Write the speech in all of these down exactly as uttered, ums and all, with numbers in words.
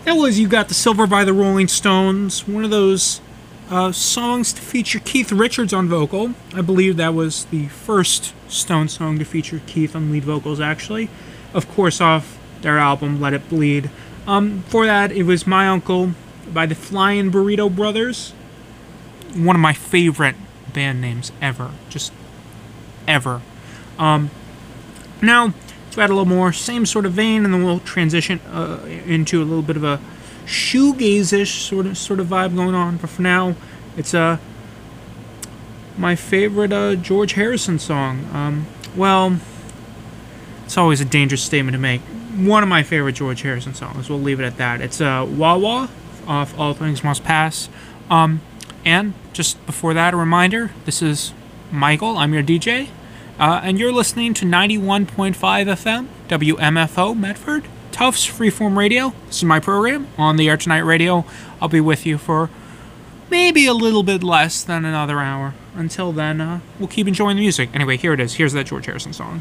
That was You Got the Silver by the Rolling Stones, one of those uh, songs to feature Keith Richards on vocal. I believe that was the first Stone song to feature Keith on lead vocals, actually. Of course, off their album, Let It Bleed. Um, for that, it was My Uncle by the Flying Burrito Brothers. One of my favorite band names ever. Just ever. Um, now, to add a little more, same sort of vein, and then we'll transition uh, into a little bit of a shoegaze-ish sort of sort of vibe going on. But for now, it's uh, my favorite uh, George Harrison song. Um, well, it's always a dangerous statement to make. One of my favorite George Harrison songs. We'll leave it at that. It's uh, Wah Wah off All Things Must Pass. Um, and just before that, a reminder, this is Michael. I'm your D J. Uh, and you're listening to ninety-one point five F M, W M F O, Medford, Tufts Freeform Radio. This is my program, On the Air Tonight Radio. I'll be with you for maybe a little bit less than another hour. Until then, uh, we'll keep enjoying the music. Anyway, here it is. Here's that George Harrison song.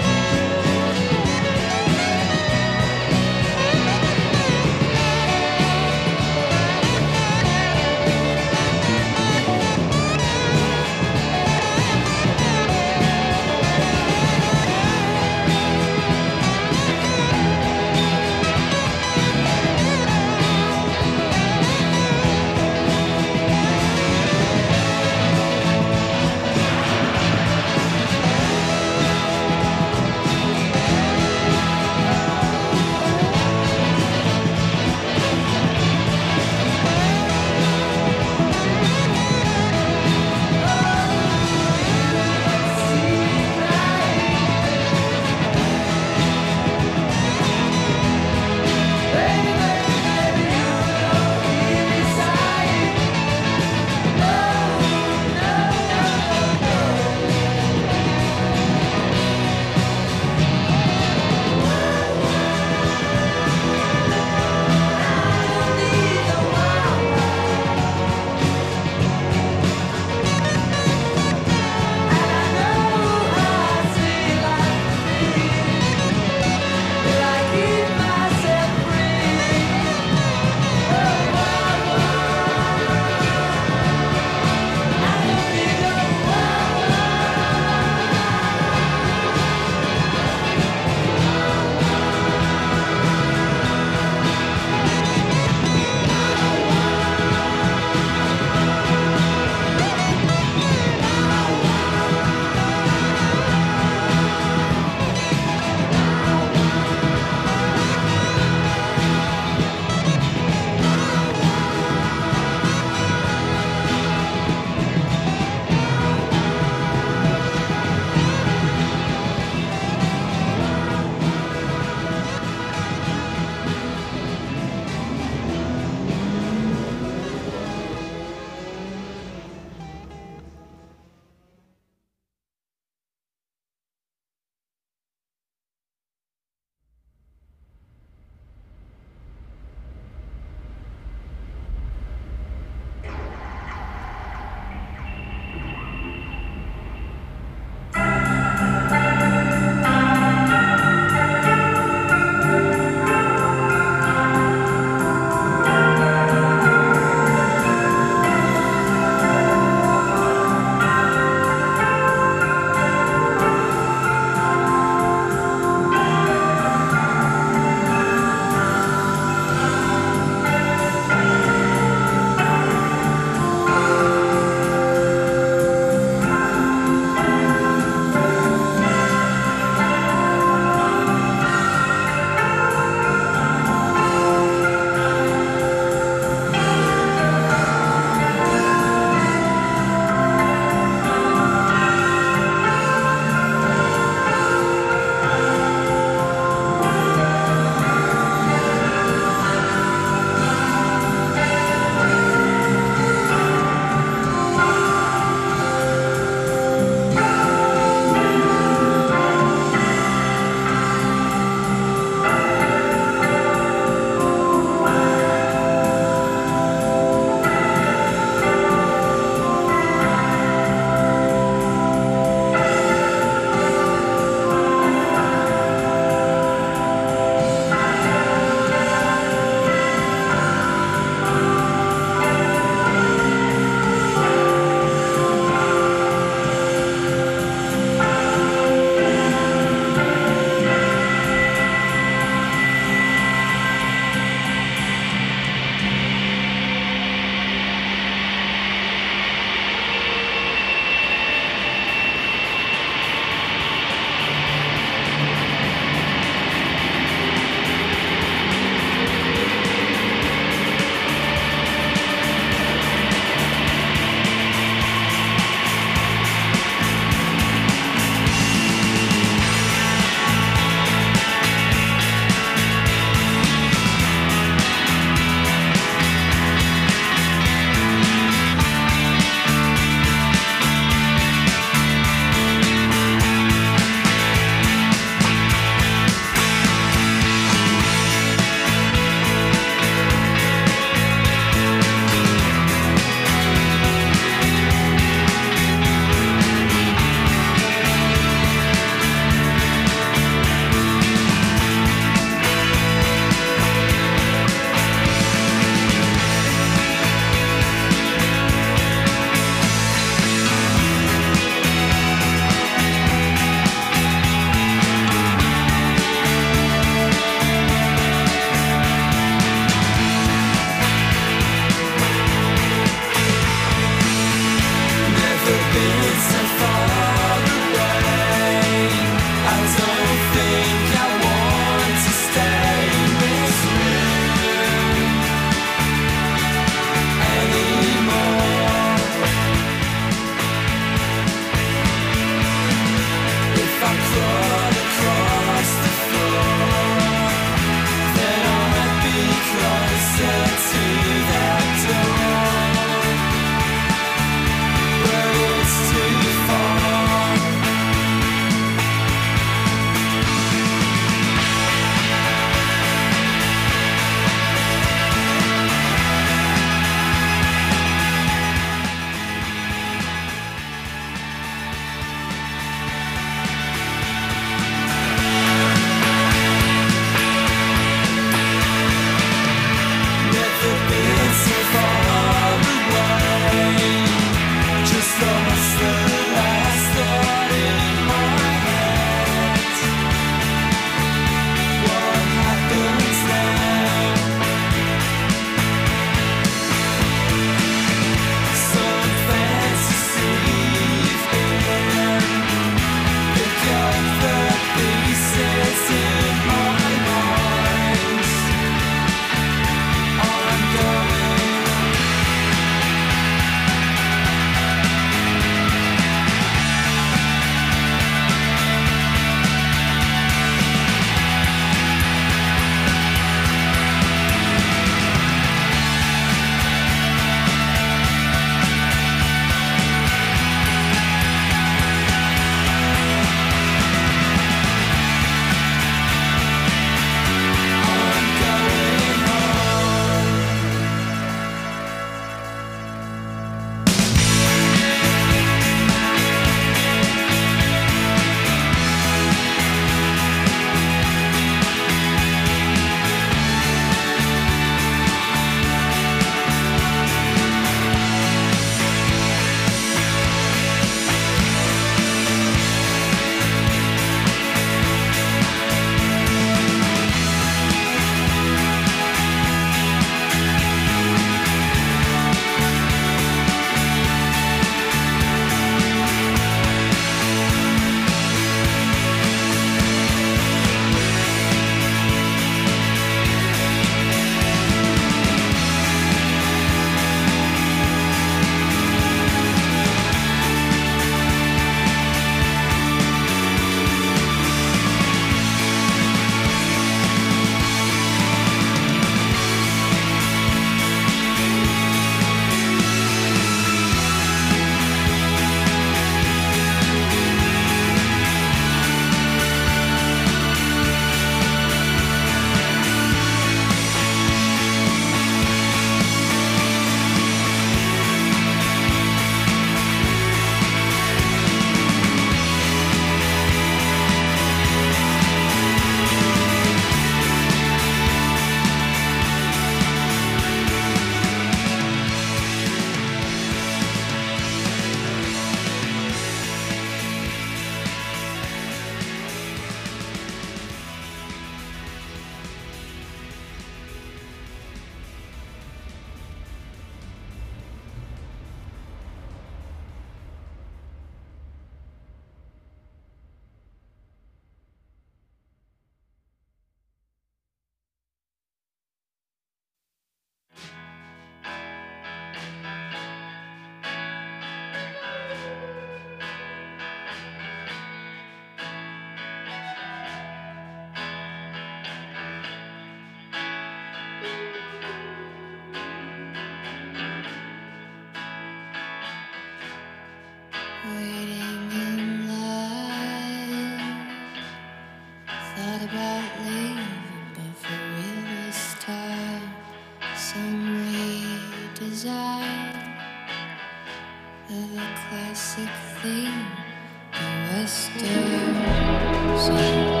basic thing, the western side.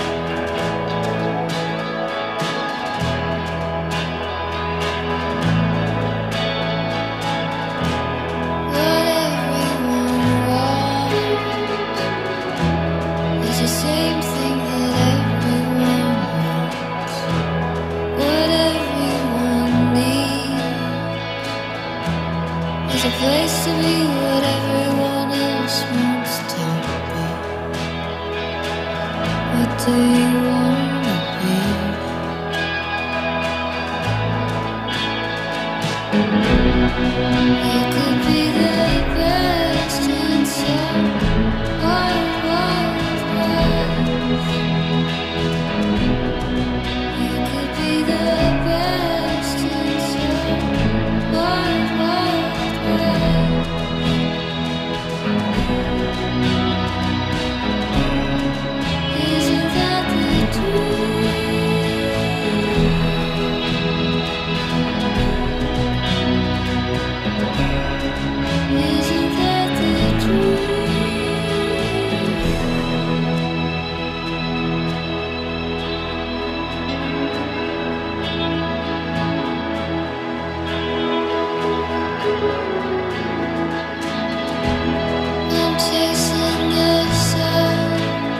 Place to be what everyone else wants to be. What do you wanna be? You could be the best in some wild, wild world. You could be the best in some wild, wild. Isn't that the truth? Isn't that the truth? I'm chasing the sun.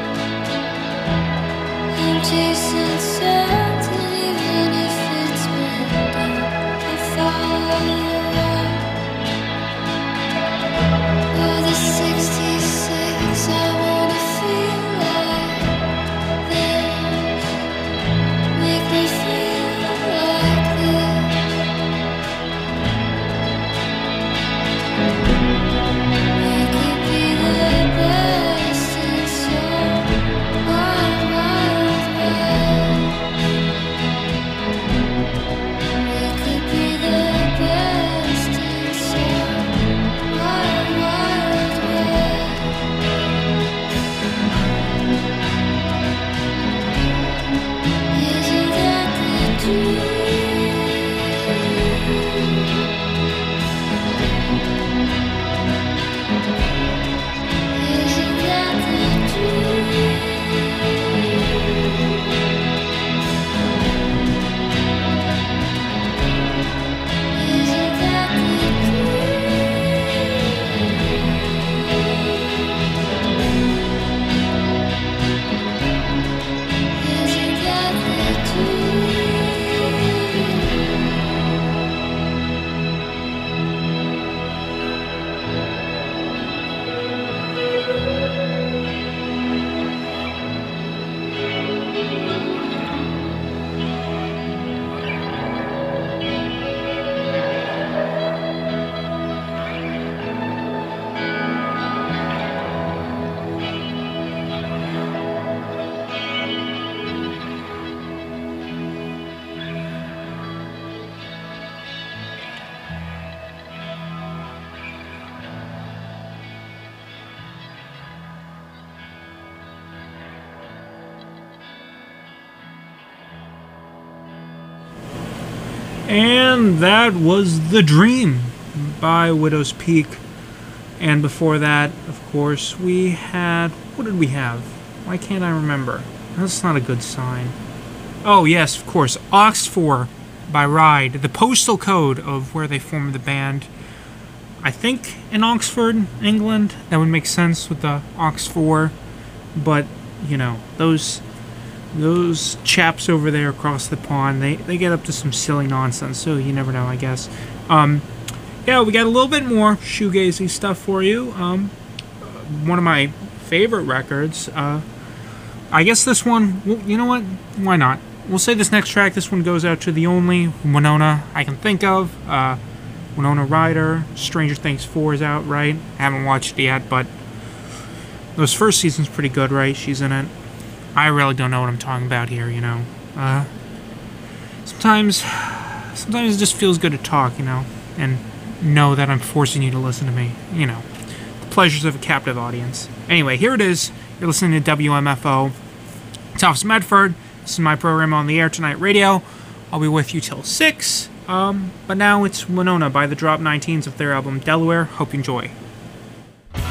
I'm chasing something, even if it's been done. I follow you up. Oh, the sixty-six, I wanna feel like this. Make me feel like this. You could be the best in some wild, wild world. You could be the best in some wild, wild world. Isn't that the truth? Isn't that the truth? Isn't that the truth? Isn't that the truth? And that was The Dream by Widow's Peak. And before that, of course, we had... What did we have? Why can't I remember? That's not a good sign. Oh, yes, of course. Oxford by Ride. The postal code of where they formed the band. I think in Oxford, England. That would make sense with the Oxford. But, you know, those... Those chaps over there across the pond, they, they get up to some silly nonsense, so you never know, I guess. Um, yeah, we got a little bit more shoegazy stuff for you. Um, one of my favorite records. Uh, I guess this one, well, you know what? Why not? We'll say this next track, this one goes out to the only Winona I can think of. Uh, Winona Ryder. Stranger Things four is out, right? I haven't watched it yet, but those first season's pretty good, right? She's in it. I really don't know what I'm talking about here, you know. Uh, sometimes, sometimes it just feels good to talk, you know, and know that I'm forcing you to listen to me, you know. The pleasures of a captive audience. Anyway, here it is. You're listening to W M F O. It's Officer Medford. This is my program on the air tonight radio. I'll be with you till six. Um, but now it's Winona by the Drop nineteens of their album Delaware. Hope you enjoy.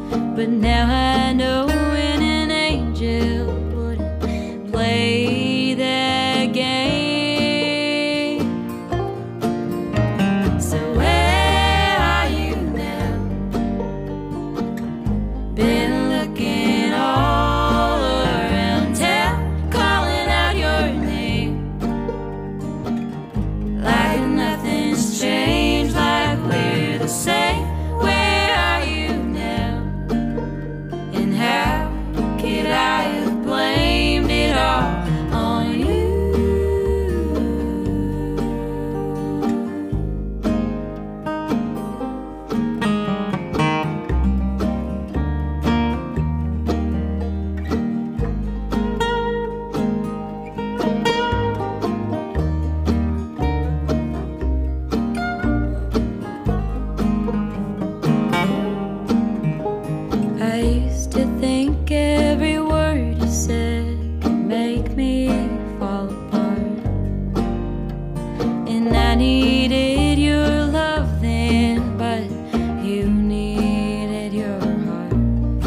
But now I know when an angel wouldn't play that game. So where are you now? Been looking all around town, calling out your name, like nothing's changed, like we're the same. Where are you now? And how could I have blamed it all on you? I used to think every word you said could make me fall apart, and I needed your love then, but you needed your heart.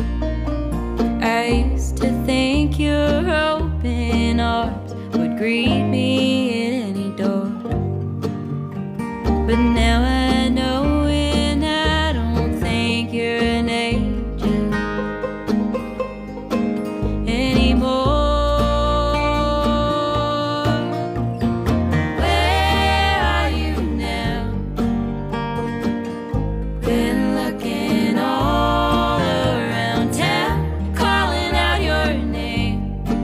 I used to think your open arms would greet me at any door, but now I know, and I don't think you're an angel anymore. Where are you now? Been looking all around town, calling out your name,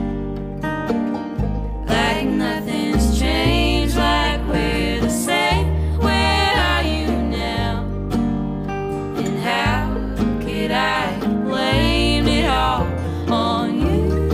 like nothing's changed, like we're the same. Where are you now? And how could I have blamed it all on you?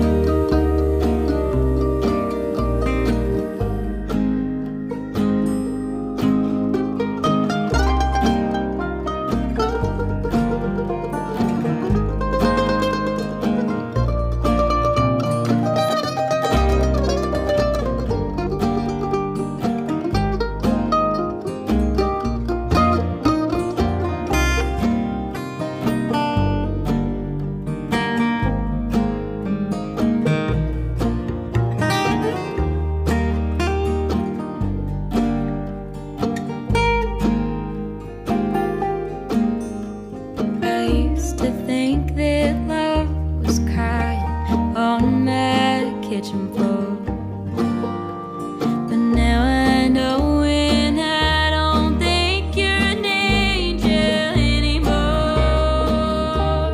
I used to think that love was crying on my kitchen floor, but now I know, and I don't think you're an angel anymore.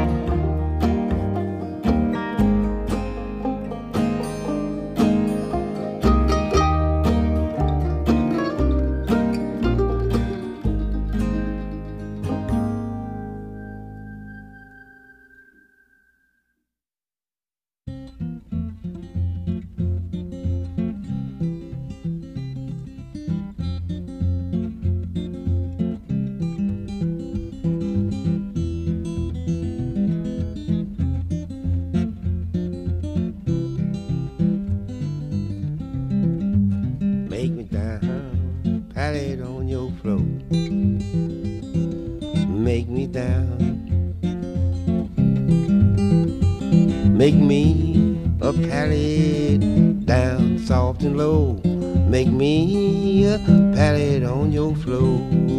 Make me down, pat it on your floor. Make me down. Make me a pat it down, soft and low. Make me a pat it on your floor.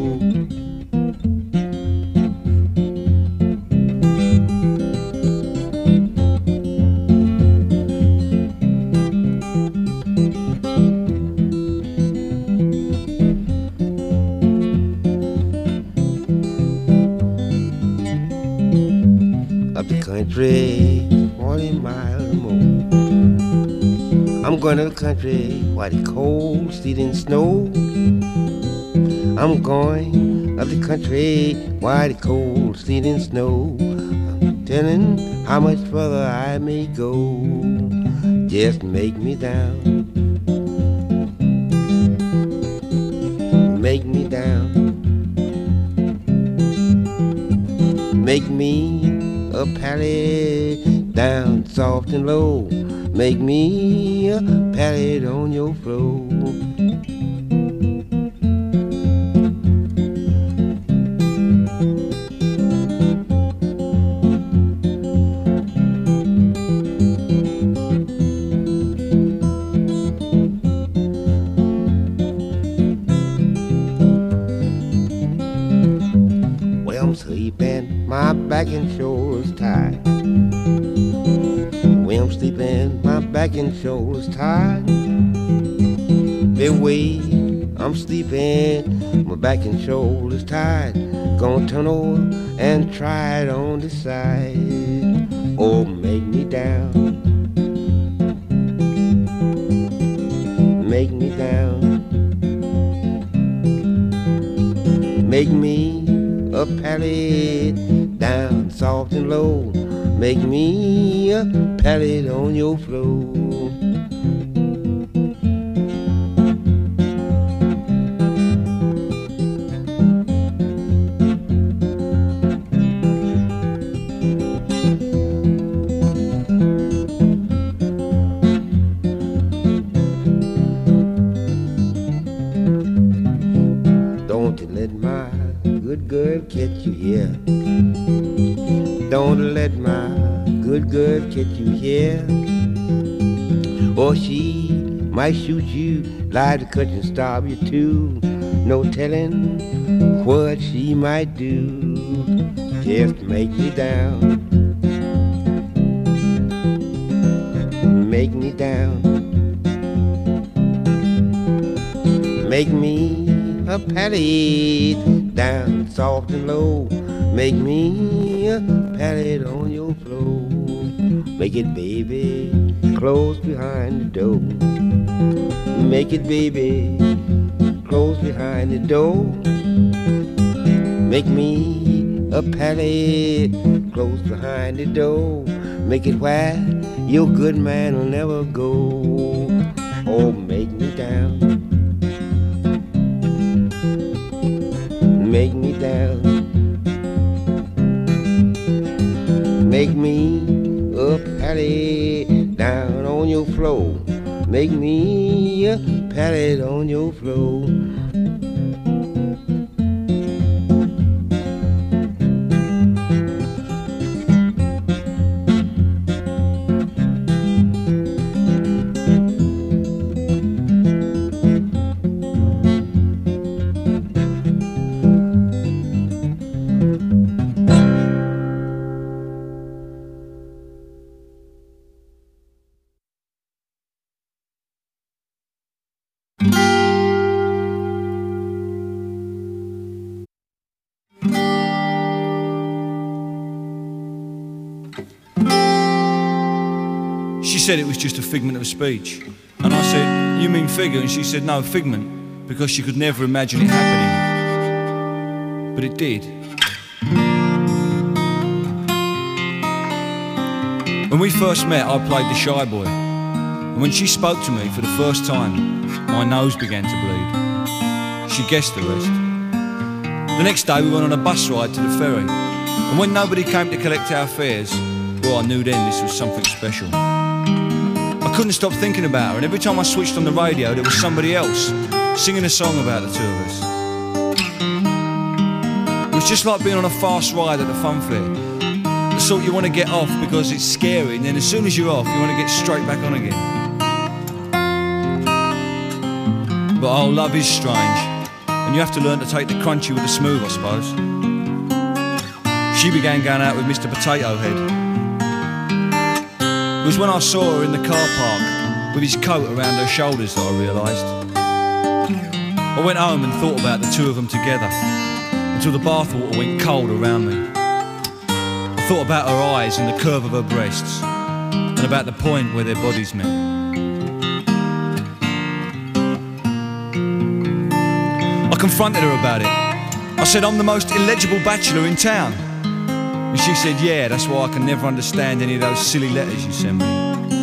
Up the country, forty miles or more. I'm going to the country, where the cold, sleet and snow. I'm going up the country, where the cold, sleet and snow. I'm telling how much further I may go. Just make me down. Make me down. Make me a pallet down soft and low. Make me a pallet on your floor. my back and shoulders tired. When I'm sleeping, my back and shoulders tired. The way I'm sleeping, my back and shoulders tired. Gonna turn over and try it on the side. Oh, make me down, make me down, make me a pallet down soft and low. Make me a pallet on your floor. Don't let my good girl catch you here. Don't let my good girl catch you here, or she might shoot you, lie to cut and starve you too. No telling what she might do. Just make me down, make me down, make me a pallet down soft and low. Make me a pallet on your floor. Make it, baby, close behind the door. Make it, baby, close behind the door. Make me a pallet close behind the door. Make it where your good man will never go. Oh, make me down, make me down, make me a pallet down on your floor. Make me a pallet on your floor. She said it was just a figment of speech. And I said, you mean figure? And she said, no, figment, because she could never imagine it happening. But it did. When we first met, I played the shy boy. And when she spoke to me for the first time, my nose began to bleed. She guessed the rest. The next day, we went on a bus ride to the ferry. And when nobody came to collect our fares, well, I knew then this was something special. I couldn't stop thinking about her, and every time I switched on the radio, there was somebody else singing a song about the two of us. It was just like being on a fast ride at the fun fair. The sort you want to get off because it's scary, and then as soon as you're off, you want to get straight back on again. But oh, love is strange, and you have to learn to take the crunchy with the smooth, I suppose. She began going out with Mister Potato Head. It was when I saw her in the car park with his coat around her shoulders that I realised. I went home and thought about the two of them together until the bathwater went cold around me. I thought about her eyes and the curve of her breasts and about the point where their bodies met. I confronted her about it. I said, I'm the most illegible bachelor in town. And she said, yeah, that's why I can never understand any of those silly letters you send me.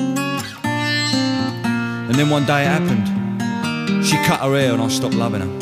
And then one day it happened. She cut her hair and I stopped loving her.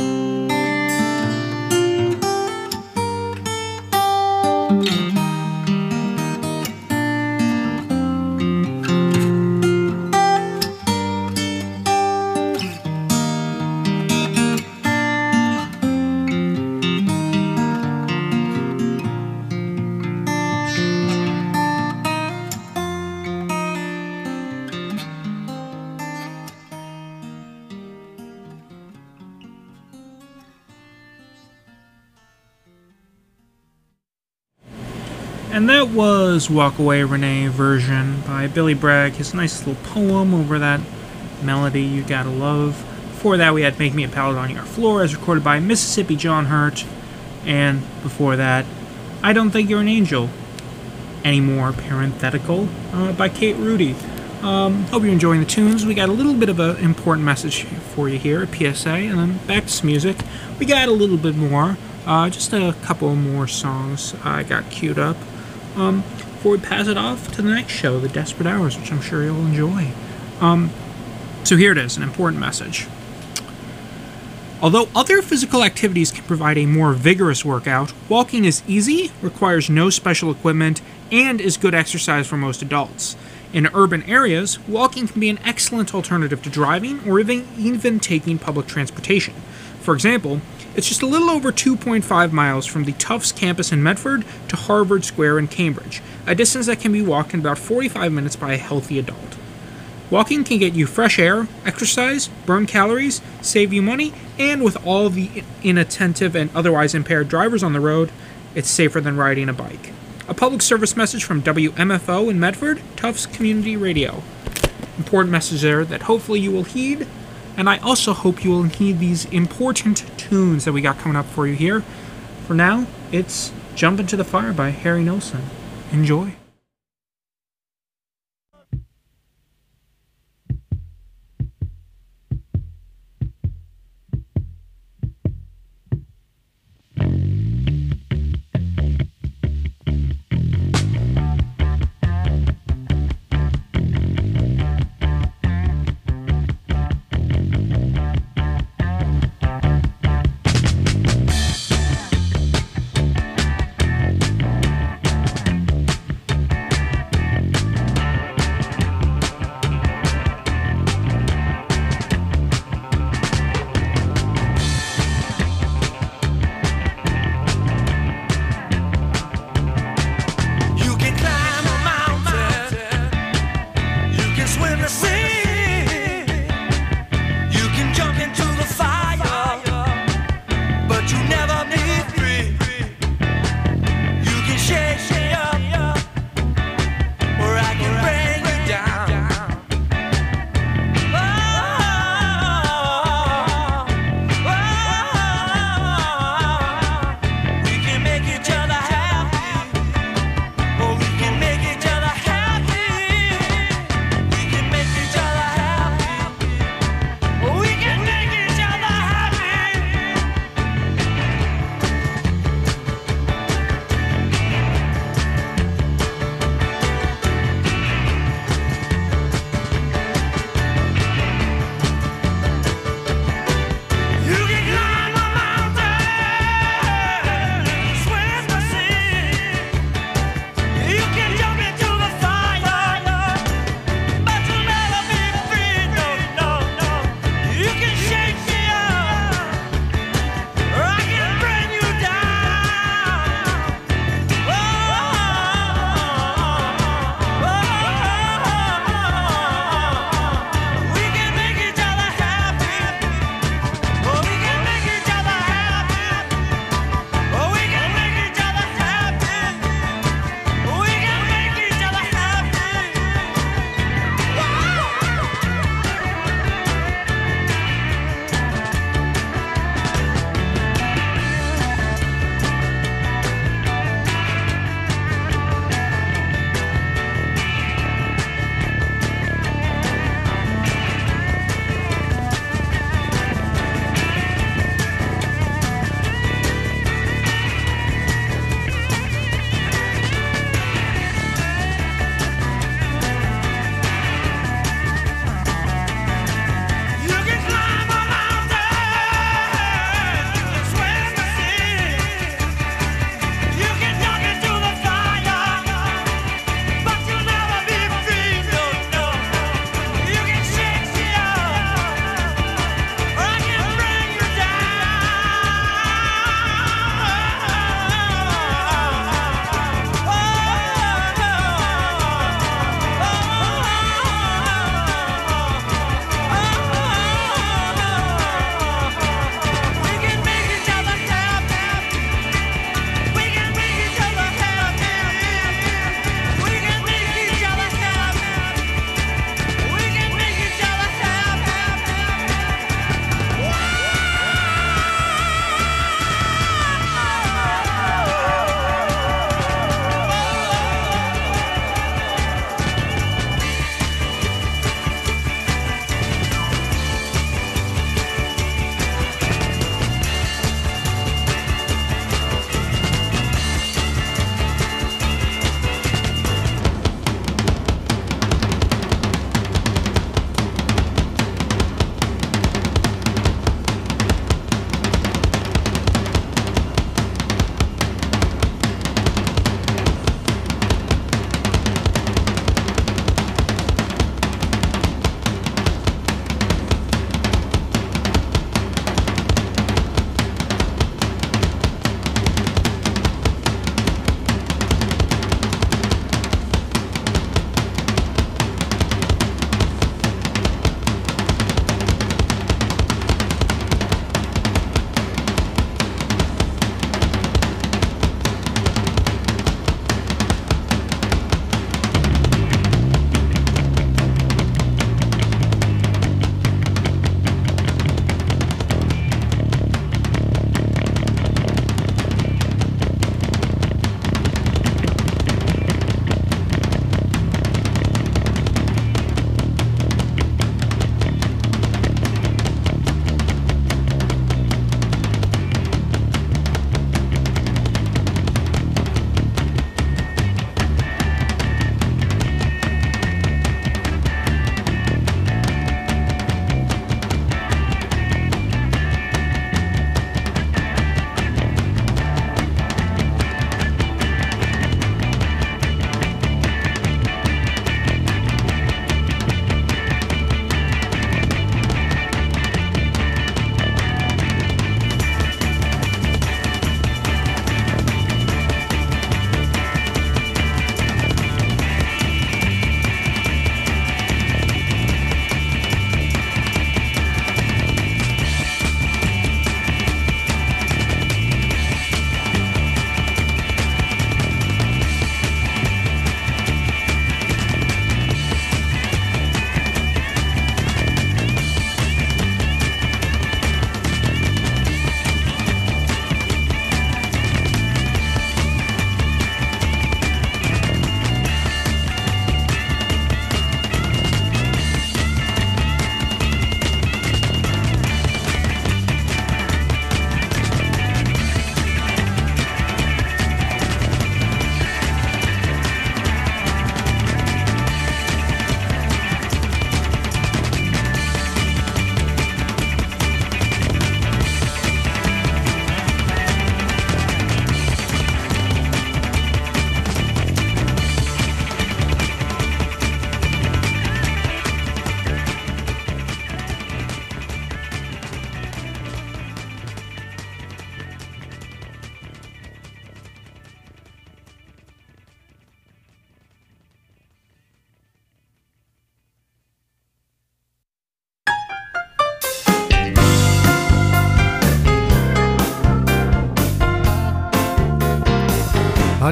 And that was Walk Away Renee version by Billy Bragg, his nice little poem over that melody you gotta love. Before that we had Make Me a Pallet on Your Floor as recorded by Mississippi John Hurt. And before that, I Don't Think You're an Angel Anymore, parenthetical, uh, by Kate Rudy. Um, hope you're enjoying the tunes. We got a little bit of an important message for you here, a P S A, and then back to some music. We got a little bit more, uh, just a couple more songs I got queued up. Um, before we pass it off to the next show, The Desperate Hours, which I'm sure you'll enjoy. Um, so here it is, an important message. Although other physical activities can provide a more vigorous workout, walking is easy, requires no special equipment, and is good exercise for most adults. In urban areas, walking can be an excellent alternative to driving or even, even taking public transportation. For example, it's just a little over two point five miles from the Tufts campus in Medford to Harvard Square in Cambridge, a distance that can be walked in about forty-five minutes by a healthy adult. Walking can get you fresh air, exercise, burn calories, save you money, and with all the inattentive and otherwise impaired drivers on the road, it's safer than riding a bike. A public service message from W M F O in Medford, Tufts Community Radio. Important message there that hopefully you will heed, and I also hope you will heed these important tunes that we got coming up for you here. For now, it's Jump Into the Fire by Harry Nilsson. Enjoy.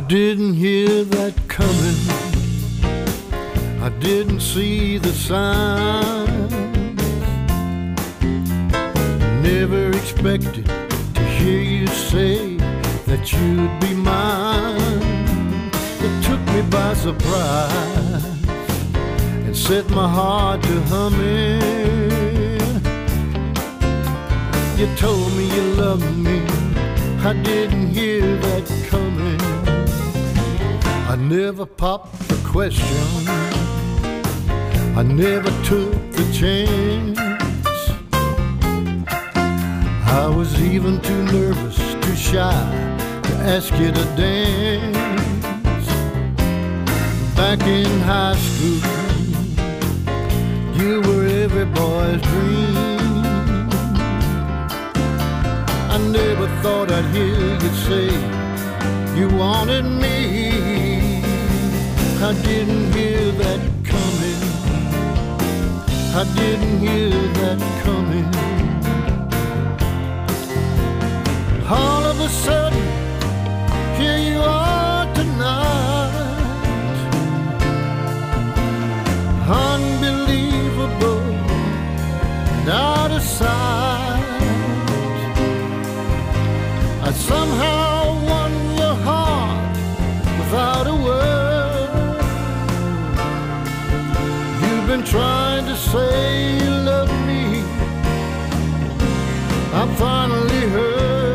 didn't hear that coming. I didn't see the signs. Never expected to hear you say that you'd be mine. It took me by surprise and set my heart to humming. You told me you loved me, I didn't hear that coming. I never popped the question, I never took the chance. I was even too nervous, too shy to ask you to dance. Back in high school, you were every boy's dream. I never thought I'd hear you say you wanted me. I didn't hear that coming, I didn't hear that coming. All of a sudden, here you are tonight. Unbelievable and out of sight. I somehow won your heart without a word. You've been trying to say you love me, I finally heard.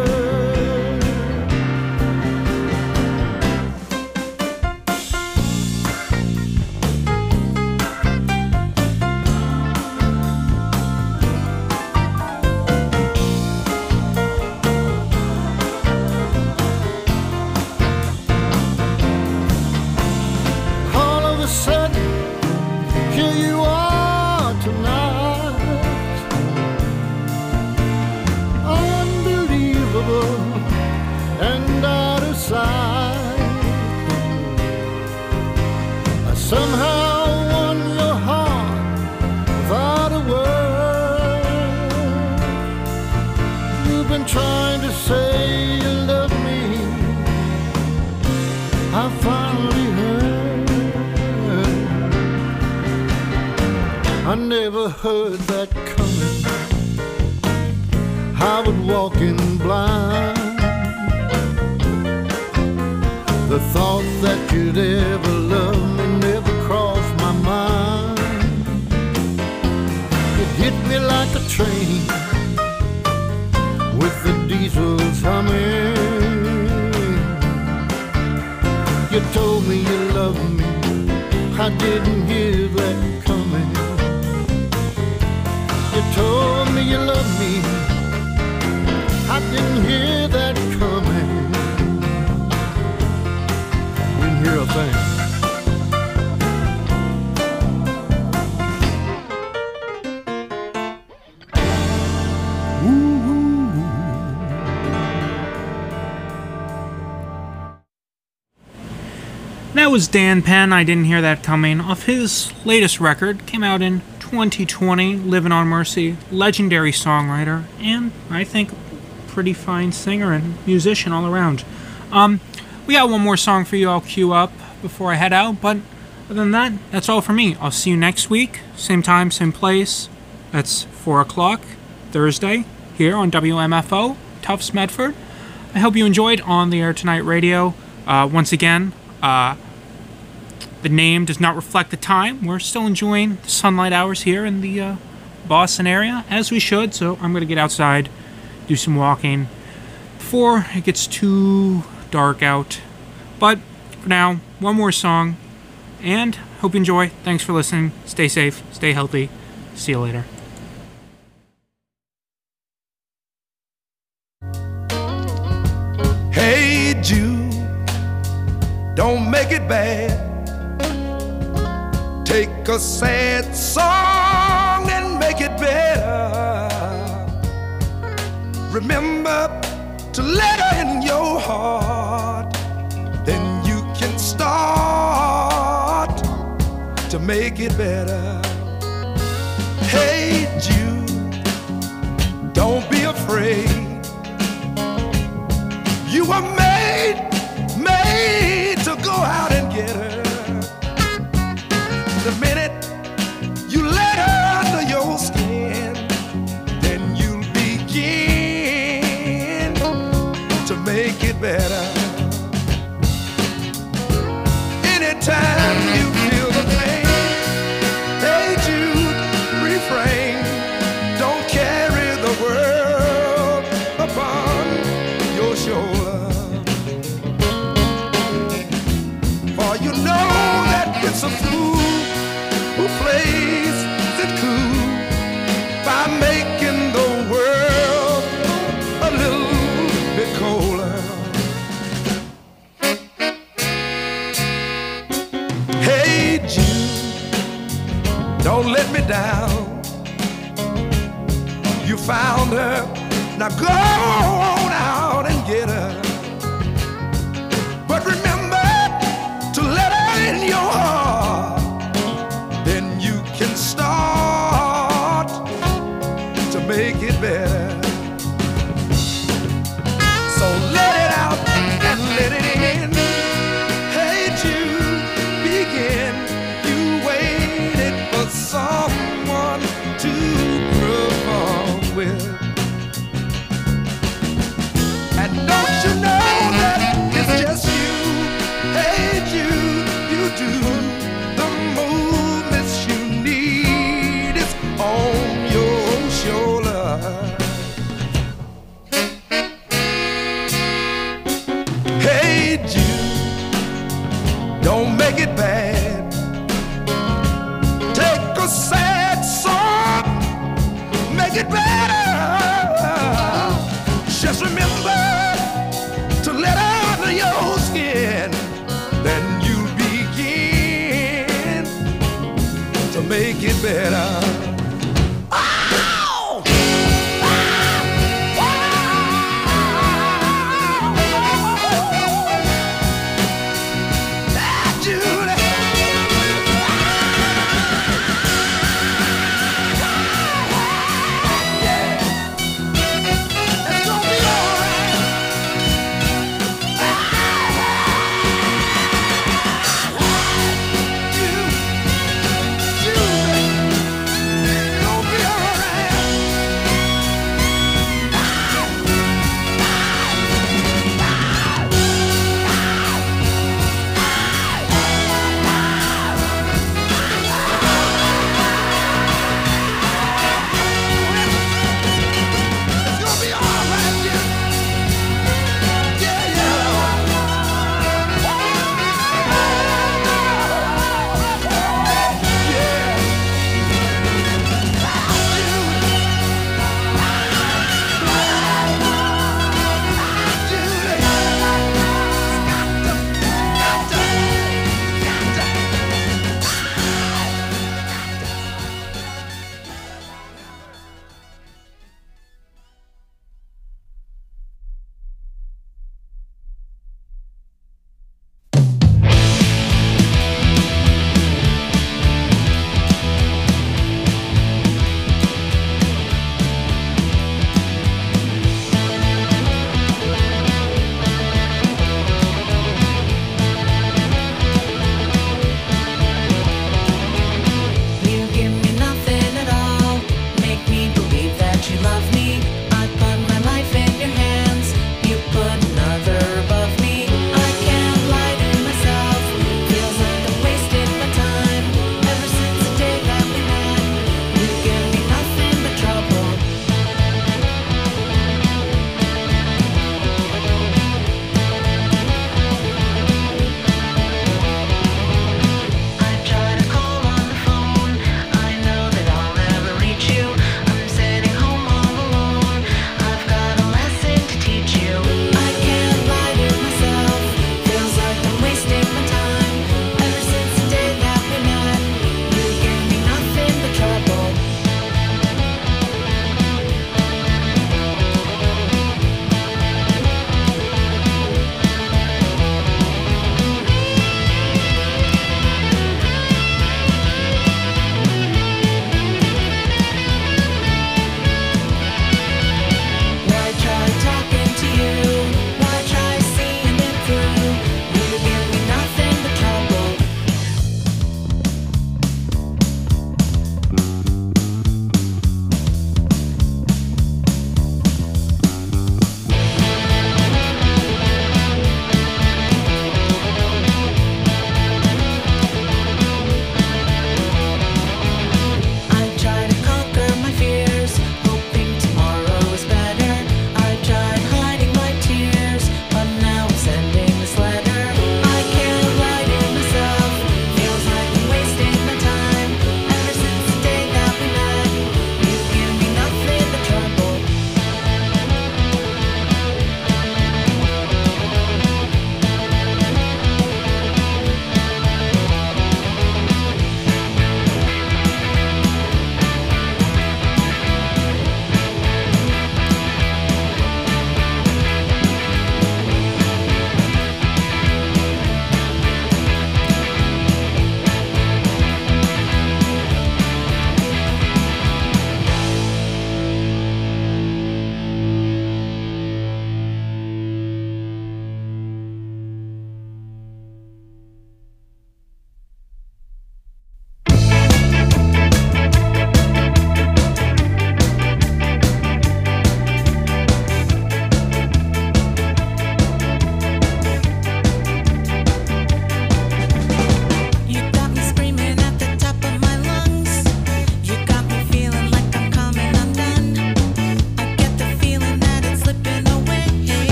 Somehow won your heart without a word. You've been trying to say you love me, I finally heard. I never heard that coming, I would walk in blind. The thought that you'd ever love me never crossed my mind. It hit me like a train with the diesels humming. You told me you loved me, I didn't hear that coming. You told me you loved me, I didn't hear that coming. Didn't hear a thing. That was Dan Penn, I Didn't Hear That Coming, off his latest record, came out in twenty twenty, Livin' on Mercy, legendary songwriter, and I think pretty fine singer and musician all around. Um, we got one more song for you I'll queue up before I head out, but other than that, that's all for me. I'll see you next week, same time, same place. That's four o'clock, Thursday, here on W M F O, Tufts Medford. I hope you enjoyed On the Air Tonight Radio. Uh, once again, uh, the name does not reflect the time. We're still enjoying the sunlight hours here in the uh, Boston area, as we should, so I'm going to get outside, do some walking before it gets too dark out. But for now, one more song, and hope you enjoy. Thanks for listening. Stay safe, stay healthy. See you later. Hey Jude, don't make it bad. Take a sad song and make it better. Remember to let her in your heart, then you can start to make it better. Hey Jude, don't be afraid. You were made, made out and get her. The minute you let her under your skin, then you'll begin to make it better. Anytime you feel the pain, hey Jude, refrain. Don't carry the world upon your shoulder, for you know that it's a fool who plays it cool by making the world a little bit colder. Hey Jude, don't let me down. You found her, now go on out and get her. But remember to let her in your heart, then you can start to make it better. So let it out and let it in. Hey Jude, begin. You waited for someone to perform with. And don't you know that it's just you? Hey Jude, you do the movements you need is on your shoulder. Hey Jude, don't make it bad. Take a sad song, make it better. Just remember to let out of your skin, then you begin to make it better.